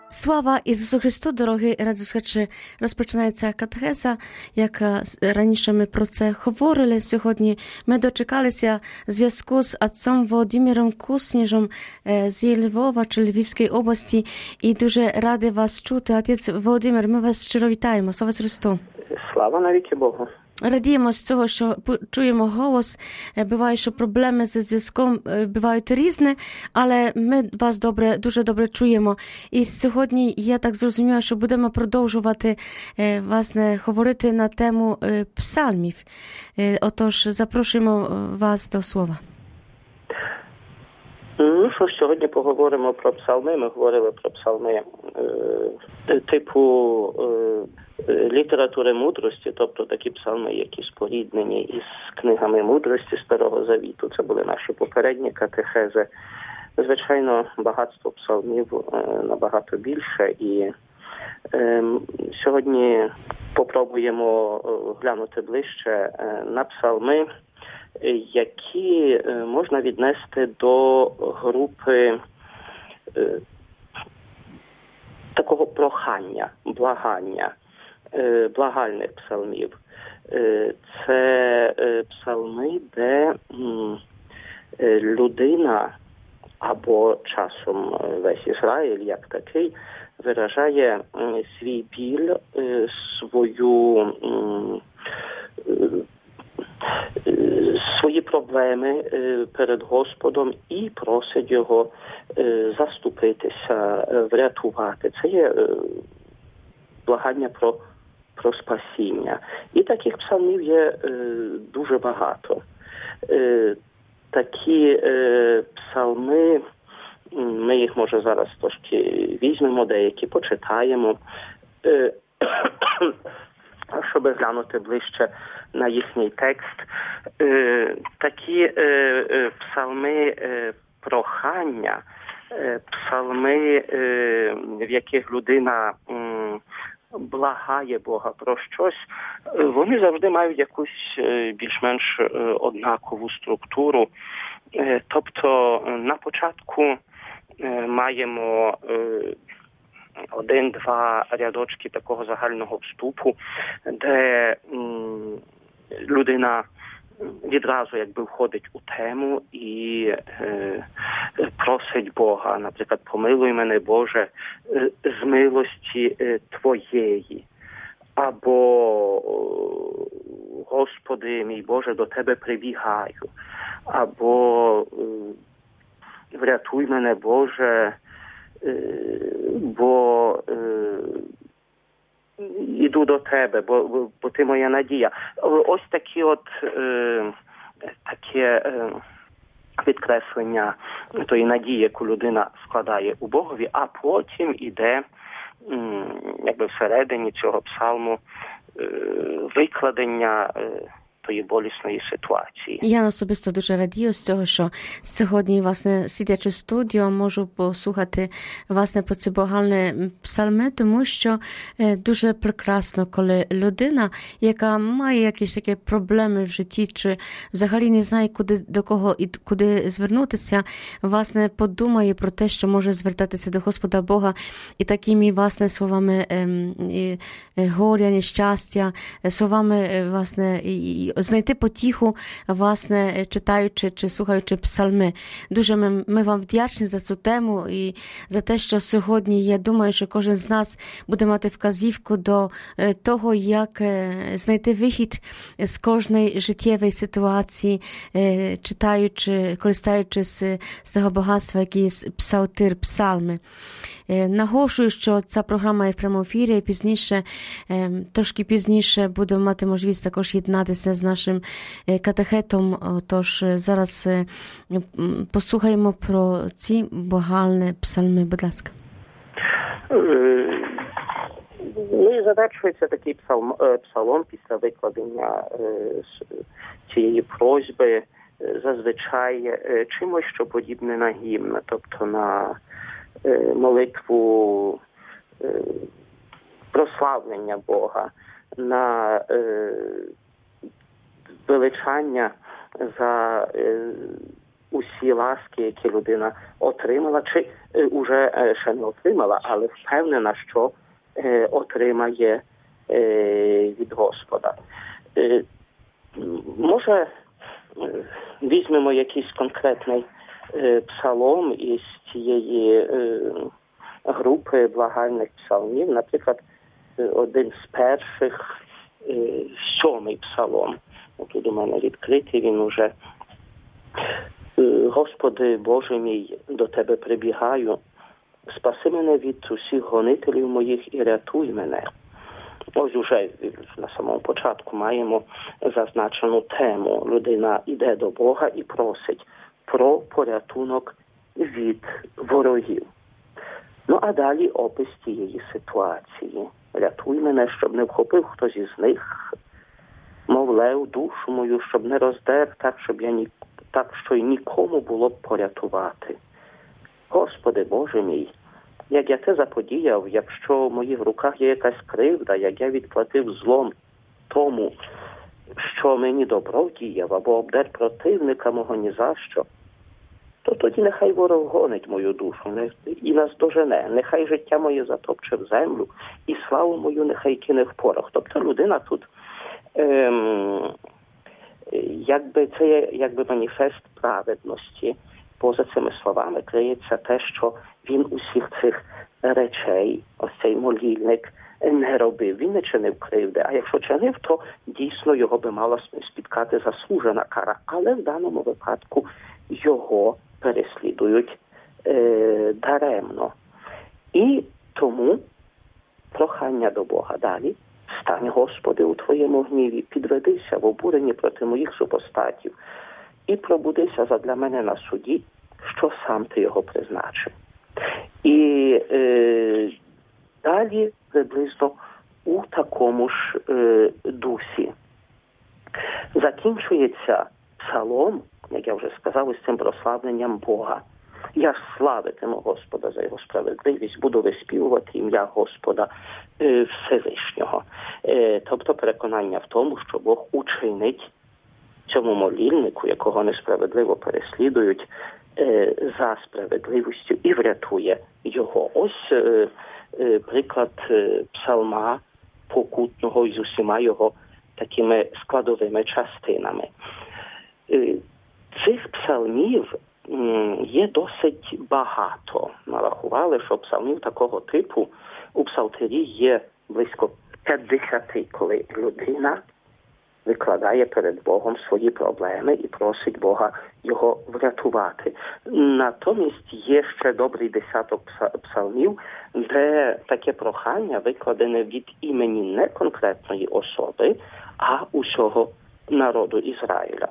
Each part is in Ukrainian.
Слава Ісусу Христу, дорогі радіослухачі! Розпочинається катехеза, як раніше ми про це говорили. Сьогодні ми дочекалися зв'язку з отцом Володимиром Кусніжем з Львова чи Львівської області. І дуже раді вас чути. Отець Володимир, ми вас щиро вітаємо. Слава Христу! Слава навіки Богу! Радіємо з цього, що чуємо голос. Буває, що проблеми зі зв'язком бувають різні, але ми вас дуже добре чуємо. І сьогодні я так зрозуміла, що будемо продовжувати, власне, говорити на тему псалмів. Отож, запрошуємо вас до слова. Ну що ж, сьогодні поговоримо про псалми. Ми говорили про псалми типу літератури мудрості, тобто такі псалми, які споріднені із книгами мудрості Старого Завіту. Це були наші попередні катехези. Звичайно, багатство псалмів набагато більше, і сьогодні попробуємо глянути ближче на псалми, які можна віднести до групи такого прохання, благання, благальних псалмів. Це псалми, де людина або часом весь Ізраїль як такий виражає свій біль, свої проблеми перед Господом і просить його заступитися, врятувати. Це є благання про спасіння. І таких псалмів є дуже багато. Такі псалми, ми їх, може, зараз трошки візьмемо, деякі почитаємо, щоб глянути ближче на їхній текст. Такі псалми прохання, псалми, в яких людина благає Бога про щось, вони завжди мають якусь більш-менш однакову структуру. Тобто на початку маємо один-два рядочки такого загального вступу, де людина відразу якби входить у тему і просить Бога, наприклад, помилуй мене, Боже, з милості Твоєї. Або, Господи, мій Боже, до Тебе прибігаю. Або, врятуй мене, Боже, бо іду до Тебе, бо Ти моя надія. Ось такі таке підкреслення тої надії, яку людина складає у Богові, а потім іде якби всередині цього псалму викладення тої болісної ситуації. Я особисто дуже радію з цього, що сьогодні, власне, сидячи в студіо, можу послухати, власне, про ці благальні псалми, тому що дуже прекрасно, коли людина, яка має якісь такі проблеми в житті, чи взагалі не знає, до кого і куди звернутися, власне, подумає про те, що може звертатися до Господа Бога і такими, власне, словами горя, нещастя, словами, власне, знайти потіху, власне, читаючи чи слухаючи псалми. Дуже ми вам вдячні за цю тему і за те, що сьогодні, я думаю, що кожен з нас буде мати вказівку до того, як знайти вихід з кожної життєвої ситуації, читаючи, користуючись з того багатства, який є псалтир, псалми. Наголошую, що ця програма є в прямому ефірі, і пізніше, трошки пізніше будемо мати можливість також єднатися з нашим катехетом. Тож зараз послухаємо про ці благальні псалми. Будь ласка. Ну і завершується такий псалом після викладення цієї просьби зазвичай чимось, що подібне на гімн, тобто на молитву прославлення Бога, на величання за усі ласки, які людина отримала, чи уже ще не отримала, але впевнена, що отримає від Господа. Може, візьмемо якийсь конкретний псалом із цієї групи благальних псалмів, наприклад, один з перших, 7-й псалом. Тут у мене відкритий, він уже. Господи, Боже мій, до Тебе прибігаю, спаси мене від усіх гонителів моїх і рятуй мене. Ось уже на самому початку маємо зазначену тему. Людина йде до Бога і просить про порятунок від ворогів. Ну, а далі опис цієї ситуації. Рятуй мене, щоб не вхопив хтось із них, мов лев, душу мою, щоб не роздер, так, що й нікому було б порятувати. Господи, Боже мій, як я те заподіяв, якщо в моїх руках є якась кривда, як я відплатив злом тому, що мені добро діяв, або обдер противника мого ні за що, то тоді нехай ворог гонить мою душу і наздожене, нехай життя моє затопче в землю, і славу мою нехай кине в порох. Тобто людина тут, це є маніфест праведності. Поза цими словами криється те, що він усіх цих речей, ось цей молільник, не робив. Він не чинив кривди, а якщо чинив, то дійсно його би мала спіткати заслужена кара. Але в даному випадку його переслідують даремно. І тому прохання до Бога далі. Стань, Господи, у Твоєму гніві, підведися в обуренні проти моїх супостатів і пробудися задля мене на суді, що сам Ти його призначив. І далі приблизно у такому ж дусі закінчується псалом, як я вже сказав, із цим прославленням Бога. Я славитиму Господа за його справедливість, буду виспівувати ім'я Господа Всевишнього. Тобто переконання в тому, що Бог учинить цьому молільнику, якого несправедливо переслідують, за справедливістю і врятує його. Ось приклад псалма покутного з усіма його такими складовими частинами. Цих псалмів є досить багато. Нарахували, що псалмів такого типу у псалтирі є близько 50, коли людина викладає перед Богом свої проблеми і просить Бога його врятувати. Натомість є ще добрий десяток псалмів, де таке прохання викладене від імені не конкретної особи, а усього народу Ізраїля.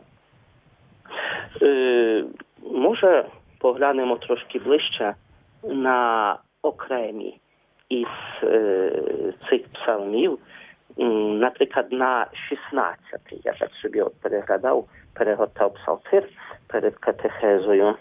Може, поглянемо трошки ближче на окремі із цих псалмів, наприклад, на 16-й. Я так собі перегортав псалтир перед катехезою.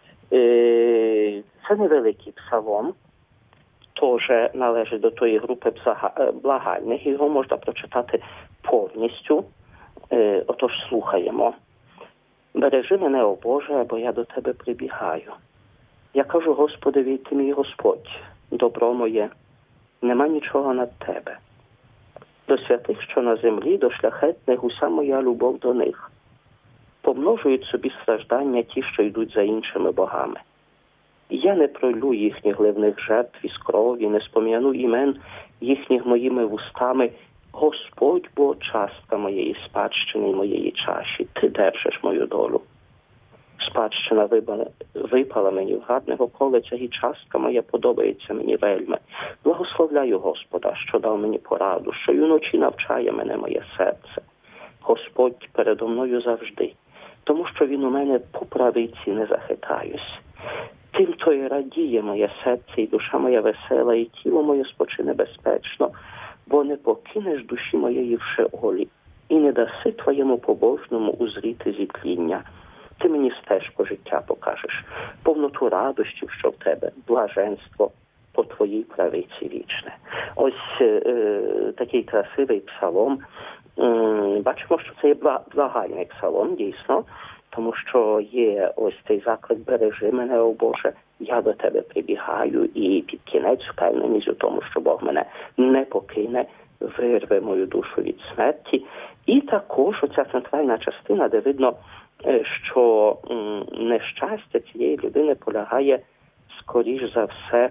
Це невеликий псалом, теж належить до тої групи благальних. Його можна прочитати повністю. Отож, слухаємо. Бережи мене, о Боже, бо я до Тебе прибігаю. Я кажу, Господи, Ти мій Господь, добро моє, нема нічого над Тебе. До святих, що на землі, до шляхетних, уся моя любов до них. Помножують собі страждання ті, що йдуть за іншими богами. Я не пролю їхніх гливних жертв із крові, не спом'яну імен їхніх моїми вустами. Господь, бо частка моєї спадщини і моєї чаші, Ти держиш мою долю. Спадщина випала мені в гадного колеця, і частка моя подобається мені вельми. Благословляю Господа, що дав мені пораду, що й уночі навчає мене моє серце. Господь передо мною завжди, тому що Він у мене по правиці не захитаюсь. Тим то й радіє моє серце, і душа моя весела, і тіло моє спочине безпечно, бо не покинеш душі моєї в Шеолі, і не даси твоєму побожному узріти зітління. Ти мені стежку життя покажеш, повноту радощів, що в тебе, блаженство по твоїй правиці вічне. Ось такий красивий псалом. Бачимо, що це є благальний псалом, дійсно. тому що є ось цей заклик «Бережи мене, о Боже, я до тебе прибігаю», і під кінець впевненість у тому, що Бог мене не покине, вирве мою душу від смерті. І також оця центральна частина, де видно, що нещастя цієї людини полягає, скоріш за все,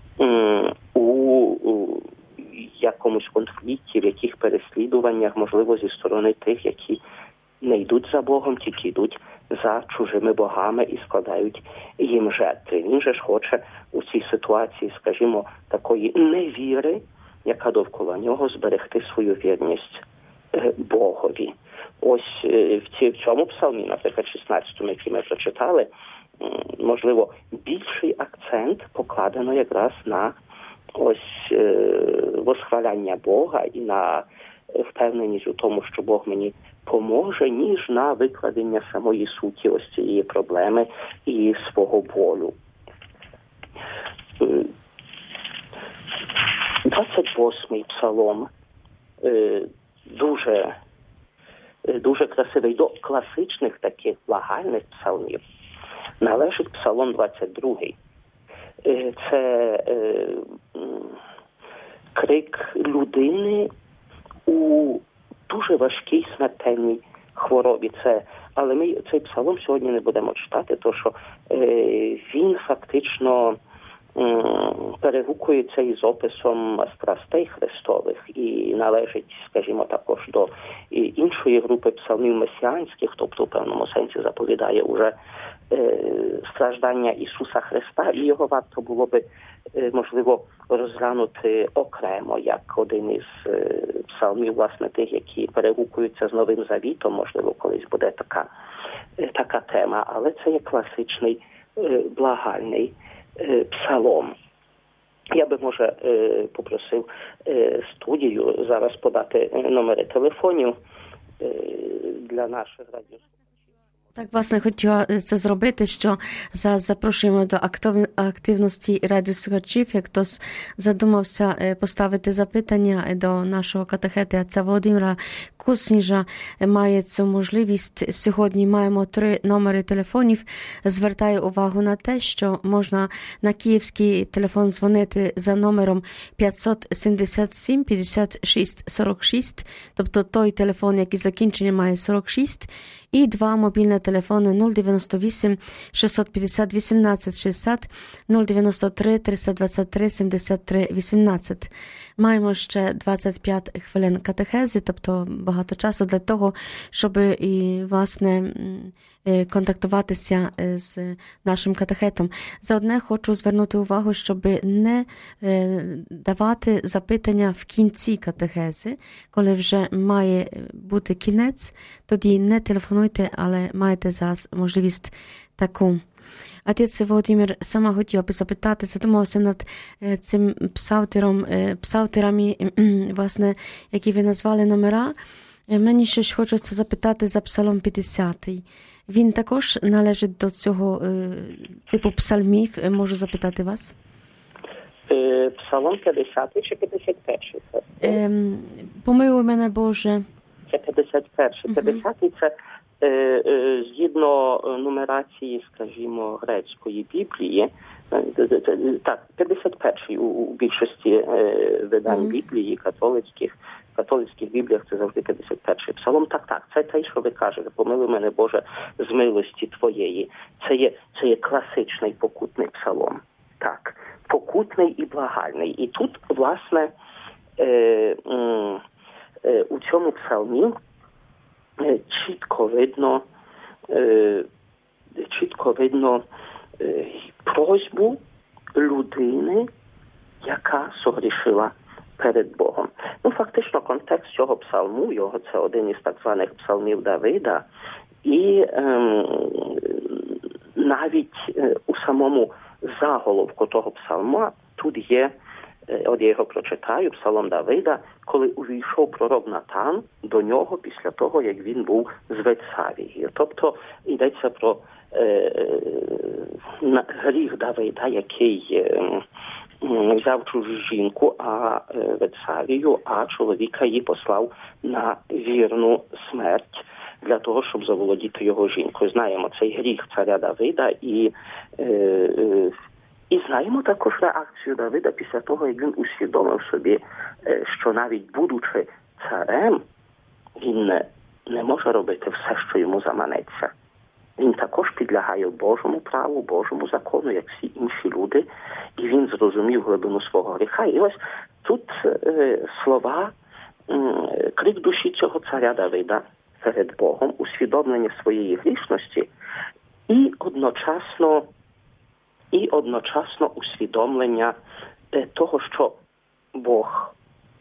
у якомусь конфлікті, в яких переслідуваннях, можливо, зі сторони тих, які не йдуть за Богом, тільки йдуть за чужими богами і складають їм жертви. Він же ж хоче у цій ситуації, скажімо, такої невіри, яка довкола нього, зберегти свою вірність Богові. Ось в цьому псалмі, наприклад, 16-му, який ми прочитали, можливо, більший акцент покладено якраз на ось восхваляння Бога і на впевненість у тому, що Бог мені поможе, ніж на викладення самої суті ось цієї проблеми і свого болю. 28-й псалом дуже красивий. До класичних таких благальних псалмів належить псалом 22-й. Це крик людини у дуже важкій смертельній хворобі. Але ми цей псалом сьогодні не будемо читати, тому що він фактично перегукується із описом страстей Христових і належить, скажімо, також до іншої групи псалмів месіанських, тобто в певному сенсі заповідає уже страждання Ісуса Христа, і його варто було би, можливо, розглянути окремо, як один із псалмів, власне, тих, які перегукуються з Новим Завітом, можливо, колись буде така тема, але це є класичний благальний псалом. Я би, може, попросив студію зараз подати номери телефонів для наших радіослухачів. Так, власне, хотіла це зробити, що зараз запрошуємо до активності радіослухачів. Як хтось задумався поставити запитання до нашого катехета отця Володимира Кусніжа, має цю можливість. Сьогодні маємо 3 номери телефонів. Звертаю увагу на те, що можна на київський телефон дзвонити за номером 577 56 46, тобто той телефон, який закінчення має 46, і 2 мобільні телефони 098 650 18 60, 093 323 73 18. Маємо ще 25 хвилин катехези, тобто багато часу для того, щоб і, власне, контактуватися з нашим катехетом. Заодне хочу звернути увагу, щоб не давати запитання в кінці катехези, коли вже має бути кінець, тоді не телефонуйте, але маєте зараз можливість таку. Отець Володимир, сама хотіла би запитати, задумався над цим псалтерами, власне, які ви назвали номера. Мені ще хочеться запитати за псалом 50. Він також належить до цього типу псалмів, можу запитати вас? Псалом 50 чи 51? Помилуй мене, Боже. Це 51. 50 це згідно нумерації, скажімо, грецької Біблії. Так, 51 у більшості видань Біблії, католицьких бібліях це завжди 51 псалом. Так, це те, що ви кажете, помилуй мене, Боже, з милості Твоєї. Це є класичний покутний псалом. Так, покутний і благальний. І тут, власне, у цьому псалмі чітко видно просьбу людини, яка согрішила перед Богом. Фактично, контекст цього псалму, це один із так званих псалмів Давида, і навіть у самому заголовку того псалма тут є, от я його прочитаю, псалом Давида, коли увійшов пророк Натан до нього після того, як він був з Вецавії. Тобто йдеться про гріх Давида, який взяв чужу жінку, Вецавію, а чоловіка її послав на вірну смерть для того, щоб заволодіти його жінкою. Знаємо цей гріх царя Давида і знаємо також реакцію Давида після того, як він усвідомив собі, що навіть будучи царем, він не може робити все, що йому заманеться. Він також підлягає Божому праву, Божому закону, як всі інші люди, і він зрозумів глибину свого гріха. І ось тут слова, крик душі цього царя Давида перед Богом, усвідомлення своєї грішності і одночасно усвідомлення того, що Бог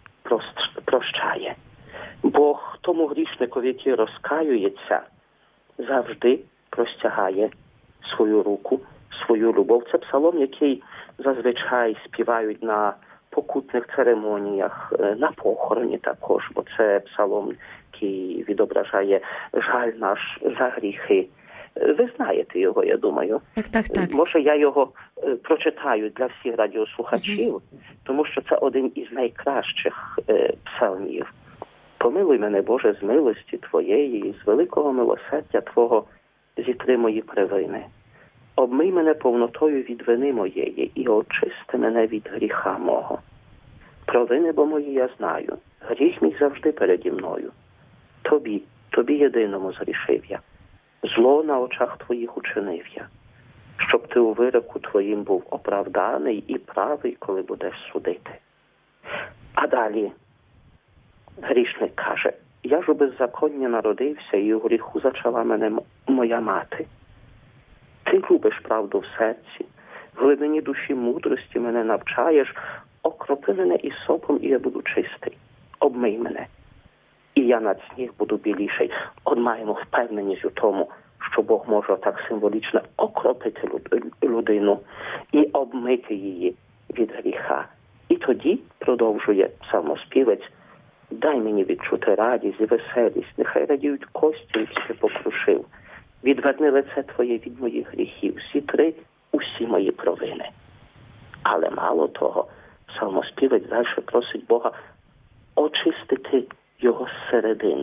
прощає. Бог тому грішникові, який розкаюється, завжди простягає свою руку, свою любов. Це псалом, який зазвичай співають на покутних церемоніях, на похороні також, бо це псалом, який відображає жаль наш за гріхи. Ви знаєте його, я думаю. Так. Може, я його прочитаю для всіх радіослухачів, тому що це один із найкращих псалмів. Помилуй мене, Боже, з милості Твоєї, з великого милосердя Твого зітри мої провини. Обмий мене повнотою від вини моєї і очисти мене від гріха мого. Провини бо мої я знаю, гріх мій завжди переді мною. Тобі єдиному згрішив я. Зло на очах Твоїх учинив я, щоб Ти у вироку Твоїм був оправданий і правий, коли будеш судити. А далі грішник каже: я ж у беззаконні народився, і у гріху зачала мене моя мати. Ти любиш правду в серці, в глибині душі мудрості мене навчаєш, окропи мене ісопом, і я буду чистий. Обмий мене, і я над сніг буду біліший. От маємо впевненість у тому, що Бог може так символічно окропити людину і обмити її від гріха. І тоді, продовжує псалмоспівець, дай мені відчути радість і веселість, нехай радіють кості, які ти покрушив. Відверни лице Твоє від моїх гріхів, зітри усі мої провини. Але мало того, псалмоспівець далі просить Бога очистити його зсередини.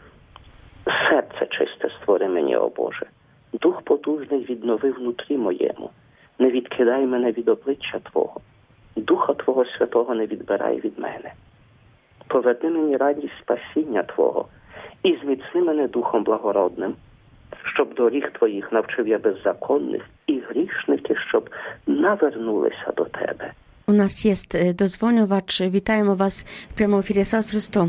Серце чисте створи мені, о Боже. Дух потужний віднови внутрі моєму. Не відкидай мене від обличчя Твого. Духа Твого Святого не відбирай від мене. Поверни мені радість спасіння Твого і зміцни мене духом благородним, щоб доріг Твоїх навчив я беззаконних і грішники, щоб навернулися до Тебе. У нас є дозвонювач. Вітаємо вас в прямому ефірі. Ісус Христос.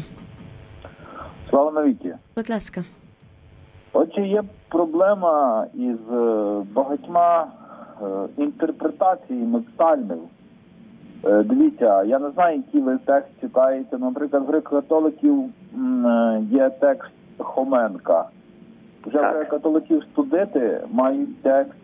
Слава навіки. Будь ласка. Отже, є проблема із багатьма інтерпретаціями псальмів. Дивіться, я не знаю, який ви текст читаєте. Наприклад, в греко-католиків є текст Хоменка. Вже в греко-католиків студити мають текст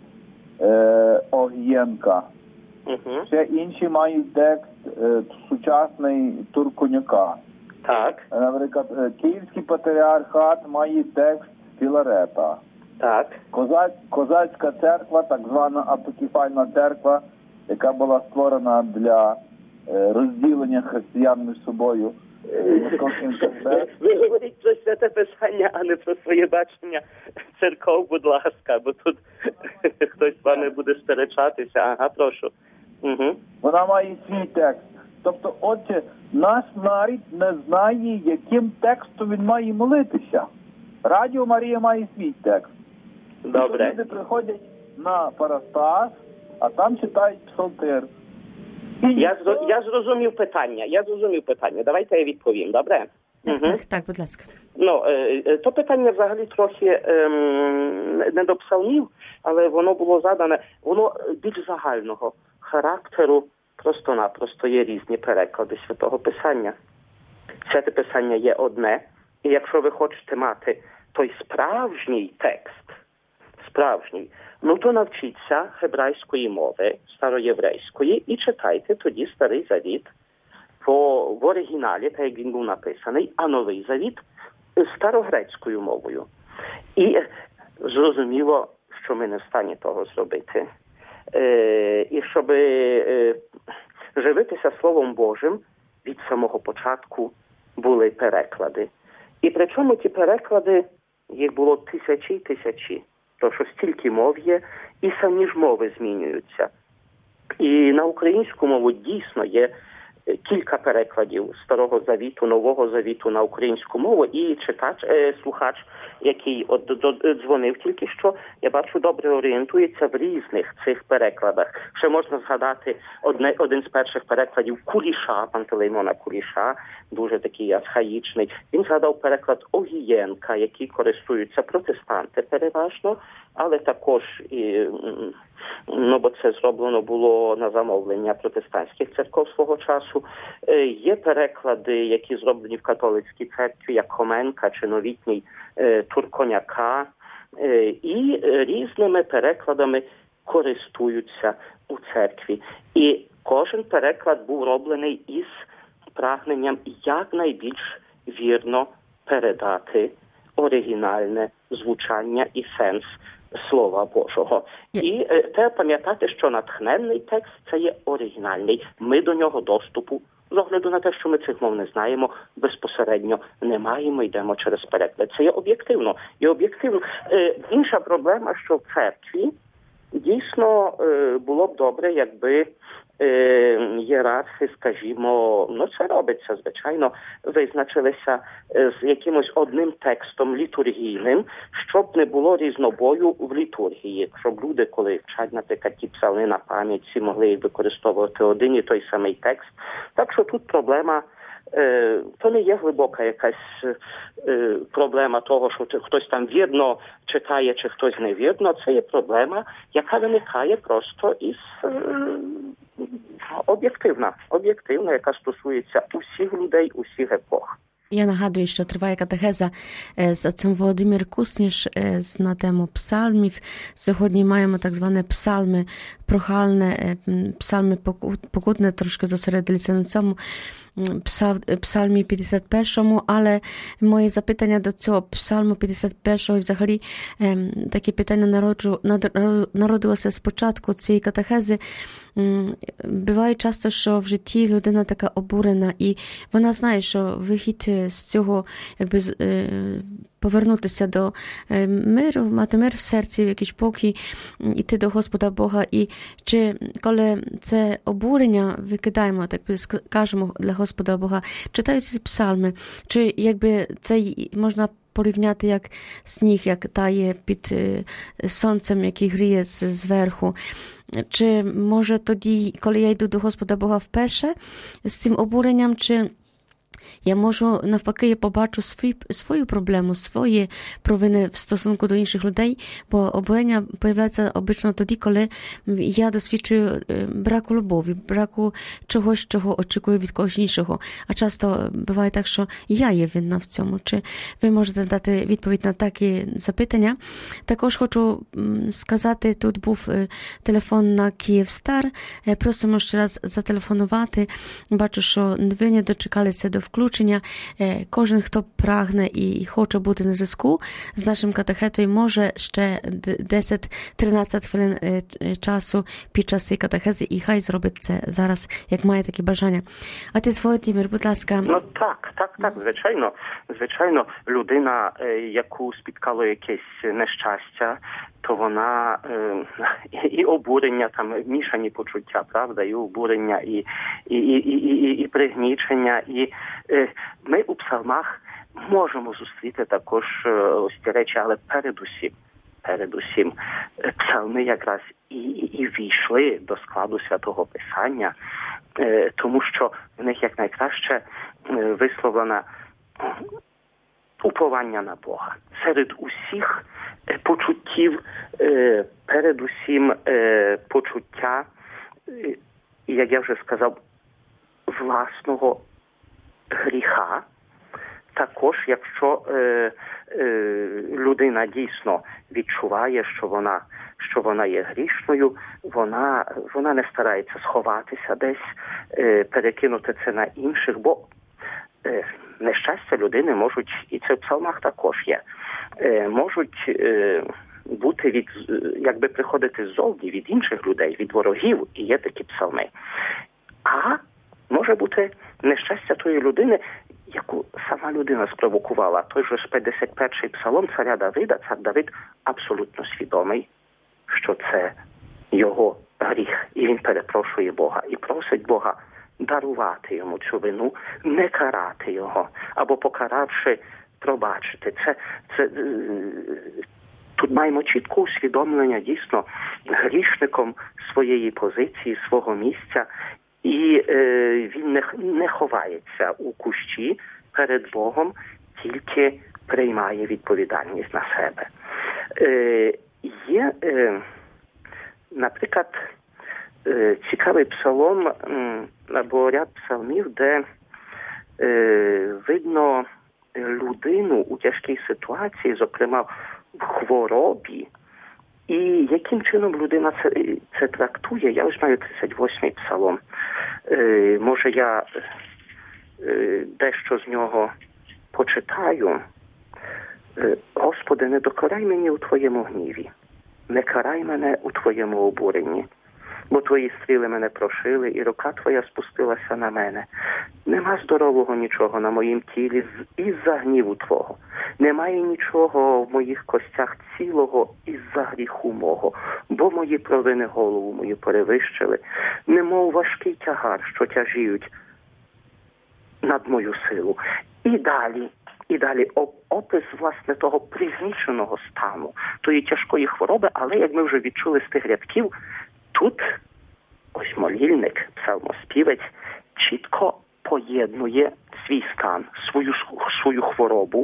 Огієнка. Ще інші мають текст сучасний Турконюка. Так. Наприклад, Київський патріархат має текст Філарета. Так. Козацька церква, так звана апокрифальна церква, яка була створена для розділення християн між собою. Ви говорите про Святе Писання, а не про своє бачення церков, будь ласка, бо тут хтось з вами буде сперечатися. Ага, прошу. Угу. Вона має свій текст. Тобто, отже, наш народ не знає, яким текстом він має молитися. Радіо Марія має свій текст. Добре. Люди приходять на Парастас, а там читають псалтир. Я зрозумів питання. Давайте я відповім, добре? Так, будь ласка. То питання взагалі трохи не до псалмів, але воно було задане, воно більш загального характеру, просто-напросто є різні переклади Святого Писання. Святе Писання є одне, і якщо ви хочете мати той справжній текст, то навчіться гебрайської мови, староєврейської, і читайте тоді Старий Завіт в оригіналі, так як він був написаний, а Новий Завіт старогрецькою мовою. І зрозуміло, що ми не в стані того зробити. І щоб живитися Словом Божим, від самого початку були переклади. І причому ті переклади їх було тисячі й тисячі. Тому що стільки мов є, і самі ж мови змінюються. І на українську мову дійсно є кілька перекладів Старого Завіту, Нового Завіту на українську мову, і слухач, який дзвонив тільки що, я бачу, добре орієнтується в різних цих перекладах. Ще можна згадати один з перших перекладів Куліша, Пантелеймона Куліша, дуже такий архаїчний. Він згадав переклад Огієнка, який користуються протестанти переважно, але також бо це зроблено було на замовлення протестантських церков свого часу. Є переклади, які зроблені в католицькій церкві, як Хоменка чи новітній Турконяка, і різними перекладами користуються у церкві. І кожен переклад був роблений із прагненням якнайбільш вірно передати оригінальне звучання і сенс Слова Божого. І треба пам'ятати, що натхненний текст – це є оригінальний. Ми до нього доступу, з огляду на те, що ми цих мов не знаємо, безпосередньо не маємо, йдемо через переклад. Це є об'єктивно. І об'єктивно. Інша проблема, що в церкві дійсно було б добре, якби ієрархи, скажімо, це робиться, звичайно, визначилися з якимось одним текстом літургійним, щоб не було різнобою в літургії, щоб люди, коли вчать, наприклад, ті псалми на пам'ять, всі могли використовувати один і той самий текст. Так що тут проблема, то не є глибока якась проблема того, що хтось там вірно читає, чи хтось невірно. Це є проблема, яка виникає просто із об'єктивна, яка стосується усіх людей, усіх епох. Я нагадую, що триває катехеза з отцем Володимир Кусніш на тему псалмів. Сьогодні маємо так зване псалми прохальне, псалми покутне, трошки зосередилися на цьому псалмі 51-му, але моє запитання до цього псалму 51-го і взагалі таке питання народилося спочатку цієї катехези. Буває часто, що в житті людина така обурена, і вона знає, що вихід з цього, якби повернутися до миру, мати мир в серці, якийсь спокій, іти до Господа Бога. І чи коли це обурення викидаємо, так кажемо для Господа Бога, читаючи псалми, чи якби це можна порівняти як сніг, як тає під сонцем, який гріє зверху. Чи може тоді, коли я йду до Господа Бога вперше з цим обуренням, чи я можу, навпаки, я побачу свою проблему, свої провини в стосунку до інших людей, бо обурення появляється обично тоді, коли я досвідчую браку любові, браку чогось, чого очікую від когось іншого. А часто буває так, що я є винна в цьому. Чи ви можете дати відповідь на такі запитання? Також хочу сказати, тут був телефон на Київстар. Просимо ще раз зателефонувати. Бачу, що ви не дочекалися до включення. Кожен, хто прагне і хоче бути на зв'язку з нашим катехетою, може ще 10-13 хвилин часу під час цієї катехези, і хай зробить це зараз, як має такі бажання. Отець Володимир, будь ласка. Ну так, звичайно, людина, яку спіткало якесь нещастя, то вона і обурення, там мішані почуття, правда, і обурення, і пригнічення. І ми у псалмах можемо зустріти також ось ці речі, але передусім псалми якраз і війшли до складу Святого Писання, тому що в них якнайкраще висловлено уповання на Бога. Серед усіх почуттів, передусім почуття, як я вже сказав, власного гріха. Також, якщо людина дійсно відчуває, що вона є грішною, вона не старається сховатися десь, перекинути це на інших, бо нещастя людини можуть, і це в псалмах також є, можуть бути якби приходити ззовні від інших людей, від ворогів, і є такі псалми. А може бути нещастя тої людини, яку сама людина спровокувала. Той же 51-й псалом царя Давида, цар Давид абсолютно свідомий, що це його гріх. І він перепрошує Бога і просить Бога дарувати йому цю вину, не карати його, або покаравши, пробачити. Тут маємо чітке усвідомлення дійсно грішником своєї позиції, свого місця, і він не ховається у кущі перед Богом, тільки приймає відповідальність на себе. Є, наприклад, цікавий псалом або ряд псалмів, де видно людину у тяжкій ситуації, зокрема в хворобі, і яким чином людина це трактує. Я ось маю 38-й псалом. Може, я дещо з нього почитаю. Господи, не докорай мені у Твоєму гніві, не карай мене у Твоєму обуренні, бо Твої стріли мене прошили, і рука Твоя спустилася на мене. Нема здорового нічого на моїм тілі із-за гніву Твого. Немає нічого в моїх костях цілого із-за гріху мого, бо мої провини голову мою перевищили, немов важкий тягар, що тяжіють над мою силу. І далі опис, власне, того пригніченого стану, тої тяжкої хвороби, але, як ми вже відчули з тих рядків, тут ось молільник, псалмоспівець, чітко поєднує свій стан, свою хворобу,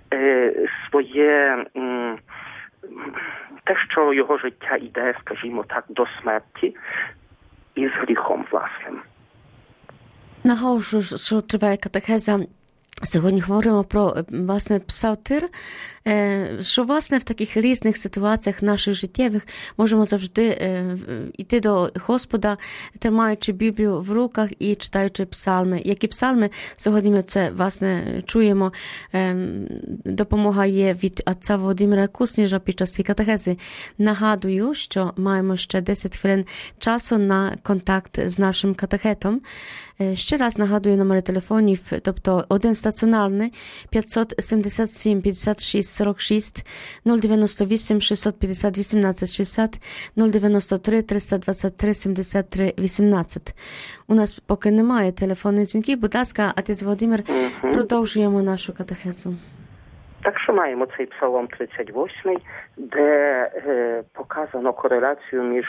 своє те, що його життя йде, скажімо так, до смерті, із гріхом власним. Наголошую, що триває катехеза. Сьогодні говоримо про, власне, псалтир, що, власне, в таких різних ситуаціях наших життєвих можемо завжди йти до Господа, тримаючи Біблію в руках і читаючи псалми. Які псалми, сьогодні ми це, власне, чуємо, допомога є від отця Володимира Кусніжа під час цієї катехези. Нагадую, що маємо ще 10 хвилин часу на контакт з нашим катехетом. Ще раз нагадую номери телефонів, тобто один стаціонарний 577 56 46 098 650 18 60 093 323 73 18. У нас поки немає телефонних дзвінків. Будь ласка, отець Володимир, продовжуємо нашу катехезу. Так що маємо цей псалом 38, де показано кореляцію між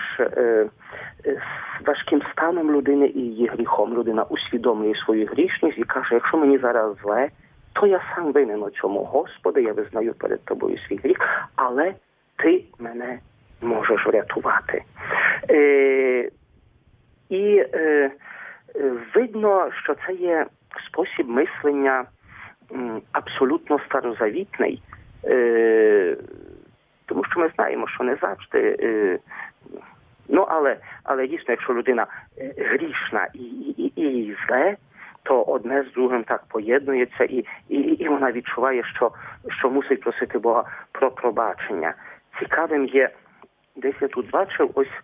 важким станом людини і її гріхом. Людина усвідомлює свою грішність і каже, якщо мені зараз зле, то я сам винен у цьому. Господи, я визнаю перед Тобою свій гріх, але Ти мене можеш врятувати. І видно, що це є спосіб мислення абсолютно старозавітний, тому що ми знаємо, що не завжди, але дійсно, якщо людина грішна і зле, то одне з другим так поєднується, і вона відчуває, що мусить просити Бога про пробачення. Цікавим є, десь я тут бачив, ось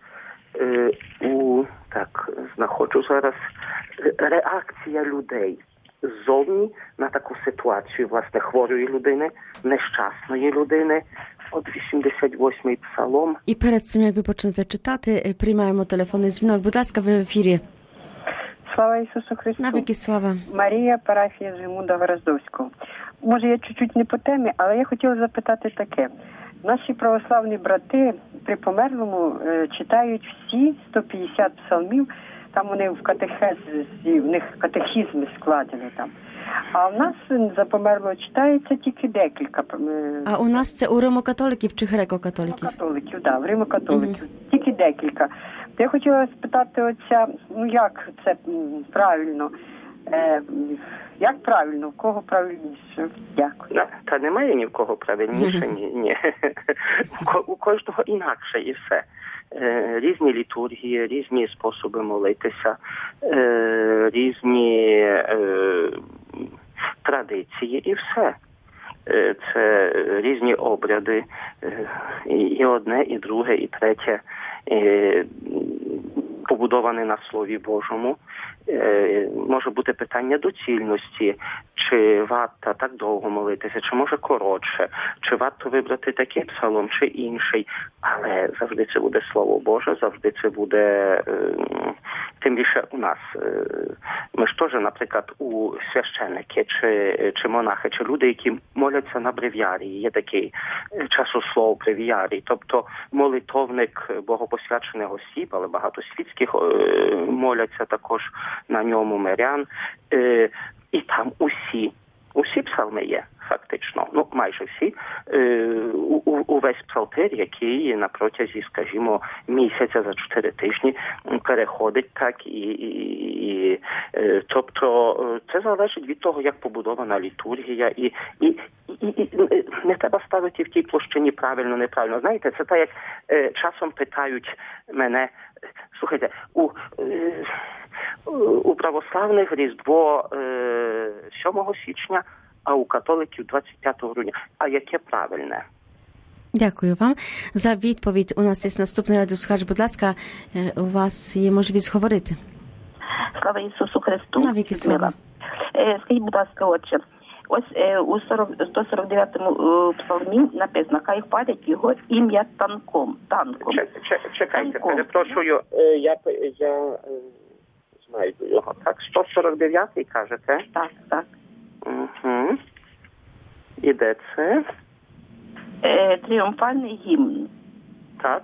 знаходжу зараз, реакція людей ззовні на таку ситуацію, власне, хворої людини, нещасної людини. От 88-й псалом. І перед цим, як ви почнете читати, приймаємо телефонний дзвінок. Будь ласка, ви в ефірі. Слава Ісусу Христу. Навіки слава. Марія, парафія Жимуда Гвоздовського. Може, я чуть-чуть не по темі, але я хотіла запитати таке. Наші православні брати при померлому читають всі 150 псалмів, там вони в катехезі, в них катехізми складені там. А в нас за померлого читається тільки декілька. А у нас це у римокатоликів чи греко-католиків? Римокатоликів, так, в римокатоликів. Тільки декілька. Я хотіла спитати отця, як це правильно? Як правильно? В кого правильніше? Дякую. Та немає ні в кого правильніше, ні. У кожного інакше і все. Різні літургії, різні способи молитися, різні традиції і все. Це різні обряди, і одне, і друге, і третє, побудоване на Слові Божому. Може бути питання доцільності, чи варто так довго молитися, чи може коротше, чи варто вибрати такий псалом, чи інший. Але завжди це буде Слово Боже, завжди це буде, тим більше у нас. Ми ж теж, наприклад, у священники, чи монахи, чи люди, які моляться на бревіарії, є такий часослов бревіарій, тобто молитовник богопосвячених осіб, але багато світських моляться також на ньому, мирян. І там усі псалми є, фактично, ну, майже всі, увесь псалтир, який на протязі, скажімо, місяця за 4 тижні переходить так тобто це залежить від того, як побудована літургія і не треба ставити в тій площині правильно, неправильно. Знаєте, це так, як часом питають мене, слухайте, у православних Різдво 7 січня, а у католиків 25 грудня. А яке правильне? Дякую вам за відповідь. У нас є наступний радіослухач. Будь ласка, у вас є можливість говорити. Слава Ісусу Христу. Навіки слава. Скажіть, будь ласка, отче, ось у 149-му псалмі написано, хай хвалять його ім'я танком. Чекайте, перепрошую, я знайду його. Так, 149-й, кажете? Так. Угу. І де це? Тріумфальний гімн. Так.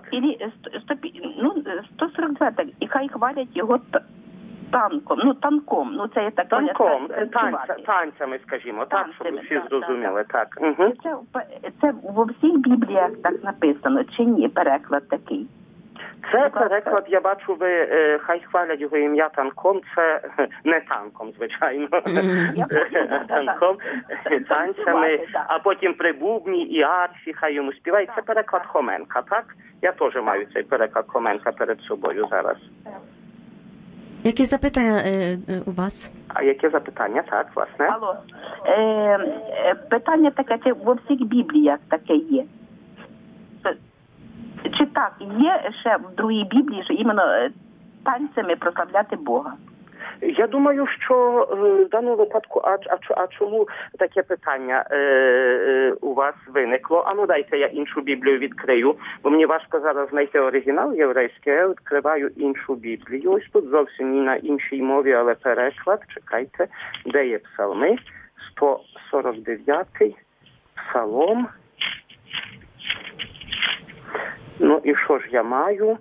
142, і хай хвалять його танком. Це я так танком, танцями, скажімо, так, щоб всі зрозуміли, так. Угу. Це во всіх бібліях так написано, чи ні, переклад такий? Це переклад, я бачу, ви хай хвалять його ім'я танком, це не танком, звичайно, танком, танцями, а потім при бубні і арфі, хай йому співають. Це переклад Хоменка, так? Я теж маю цей переклад Хоменка перед собою зараз. Які запитання у вас? А яке запитання, так, власне? Алло. Питання таке, чи во всіх бібліях таке є? Чи так, є ще в другій Біблії, що іменно танцями прославляти Бога? Я думаю, що в даному випадку, а чому таке питання у вас виникло? А ну дайте я іншу Біблію відкрию, бо мені важко зараз знайти оригінал єврейський, я відкриваю іншу Біблію. Ось тут зовсім на іншій мові, але переклад, чекайте, де є псалми? 149-й псалом. Ну і що ж я маю?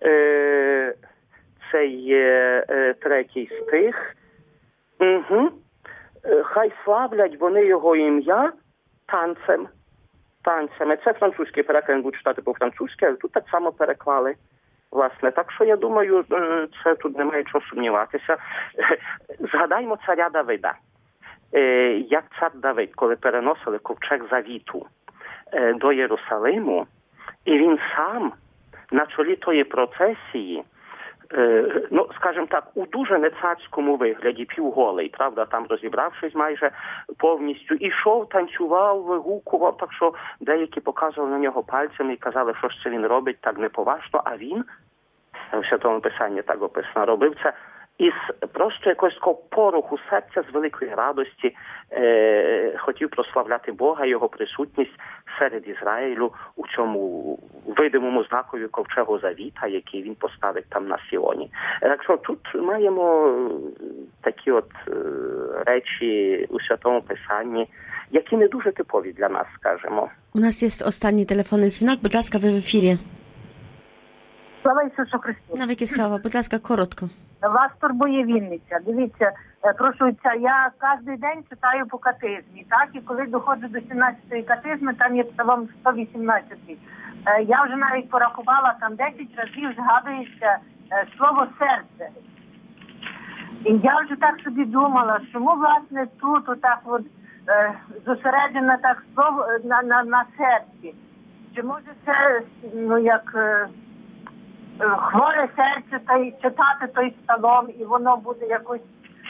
Це є 3-й стих. Угу. Хай славлять вони його ім'я танцями. Це французький переклад, я буду читати по-французьки, але тут так само переклали. Власне, так що я думаю, це тут немає чого сумніватися. Згадаймо царя Давида. Як цар Давид, коли переносили ковчег завіту до Єрусалиму, і він сам на чолі тої процесії, ну, скажімо так, у дуже нецарському вигляді, півголий, правда, там розібравшись майже повністю, ішов, танцював, вигукував, так що деякі показували на нього пальцями і казали, що ж це він робить так неповажно, а він, в Святому Писанні так описано, робив це із просто якогось такого поруху серця, з великої радості, хотів прославляти Бога, його присутність серед Ізраїлю у цьому видимому знакові ковчегу завіта, який він поставить там на Сіоні. Так що тут маємо такі от речі у Святому Писанні, які не дуже типові для нас, скажімо. У нас є останній телефонний дзвінок, будь ласка, ви в ефірі. Слава Ісусу Христу. Навіки слава, будь ласка, коротко. Вас турбує Вінниця. Дивіться, прошу отця, я кожен день читаю по катизмі, так? І коли доходжу до 17-ї катизми, там є псалом 118-й. Я вже навіть порахувала, там 10 разів згадується слово «серце». І я вже так собі думала, чому, власне, тут отак от зосереджено так слово на серці. Чи може це, ну, як... хворе серце та й читати той псалом, і воно буде якось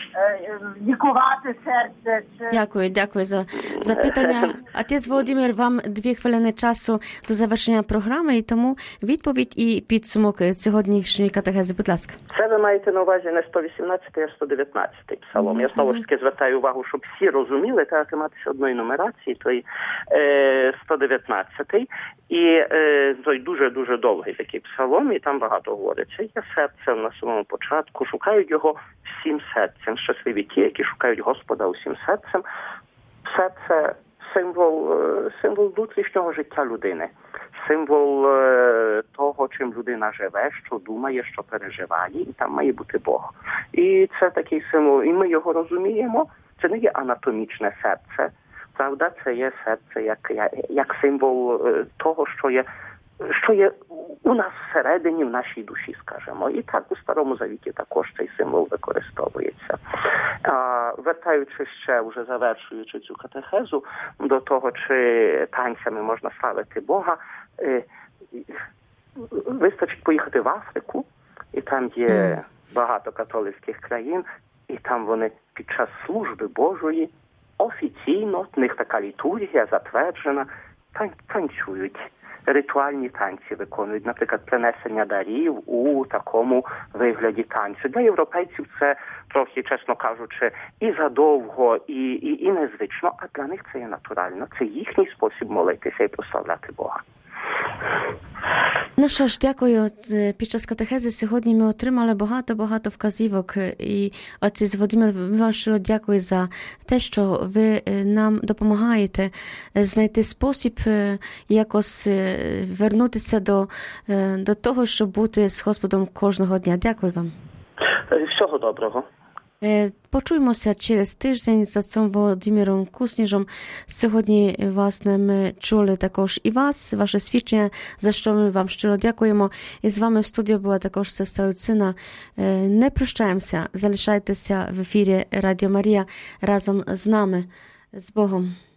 лікувати серце. Дякую за запитання. Отець Володимир, вам 2 хвилини часу до завершення програми, і тому відповідь і підсумок сьогоднішньої катехези, будь ласка. Це ви маєте на увазі не 118, а 119 псалом. Я знову ж таки звертаю увагу, щоб всі розуміли, треба триматися одної нумерації, той 119 і той дуже-дуже довгий такий псалом, і там багато говориться. Є серце на самому початку, шукають його всім серцем. Щасливі ті, які шукають Господа усім серцем. Серце – символ внутрішнього життя людини. Символ того, чим людина живе, що думає, що переживає, і там має бути Бог. І це такий символ, і ми його розуміємо. Це не є анатомічне серце, правда? Це є серце як символ того, що є у нас всередині, в нашій душі, скажімо. І так у Старому Завіті також цей символ використовується. Вертаючи ще, вже завершуючи цю катехезу, до того, чи танцями можна славити Бога, вистачить поїхати в Африку, і там є багато католицьких країн, і там вони під час служби Божої офіційно, в них така літургія затверджена, танцюють. Ритуальні танці виконують, наприклад, принесення дарів у такому вигляді танцю. Для європейців це трохи, чесно кажучи, і задовго, і незвично, а для них це є натурально. Це їхній спосіб молитися і прославляти Бога. Ну що ж, дякую. Під час катехези сьогодні ми отримали багато вказівок. І отець Володимир, ми вам щиро дякую за те, що ви нам допомагаєте знайти спосіб якось вернутися до того, щоб бути з Господом кожного дня. Дякую вам. Всього доброго. Почуємося через тиждень з отцом Володимиром Кусніжем. Сьогодні, власне, ми чули також і вас, ваше свідчення, за що ми вам щиро дякуємо. І з вами в студії була також сестра Люцина. Не прощаємося, залишайтеся в ефірі Радіо Марія разом з нами. З Богом.